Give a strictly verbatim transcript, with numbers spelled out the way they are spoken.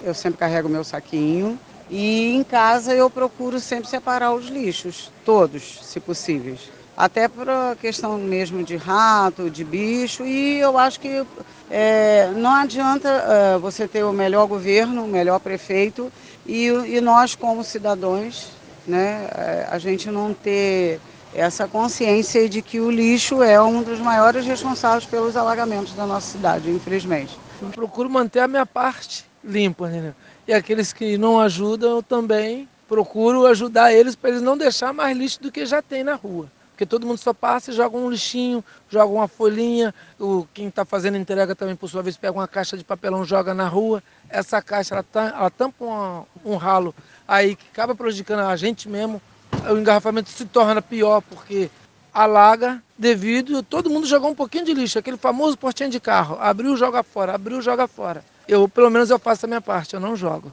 Eu sempre carrego meu saquinho e em casa eu procuro sempre separar os lixos, todos, se possíveis. Até por a questão mesmo de rato, de bicho, e eu acho que é, não adianta é, você ter o melhor governo, o melhor prefeito, e, e nós como cidadãos, né, é, a gente não ter essa consciência de que o lixo é um dos maiores responsáveis pelos alagamentos da nossa cidade, infelizmente. Eu procuro manter a minha parte limpa, entendeu? E aqueles que não ajudam, eu também procuro ajudar eles para eles não deixar mais lixo do que já tem na rua. Porque todo mundo só passa e joga um lixinho, joga uma folhinha. O, quem está fazendo entrega também, por sua vez, pega uma caixa de papelão, joga na rua. Essa caixa, ela, tá, ela tampa uma, um ralo aí que acaba prejudicando a gente mesmo. O engarrafamento se torna pior porque alaga devido a todo mundo jogar um pouquinho de lixo, aquele famoso portinho de carro, abriu, joga fora, abriu, joga fora. Eu, pelo menos, eu faço a minha parte, eu não jogo.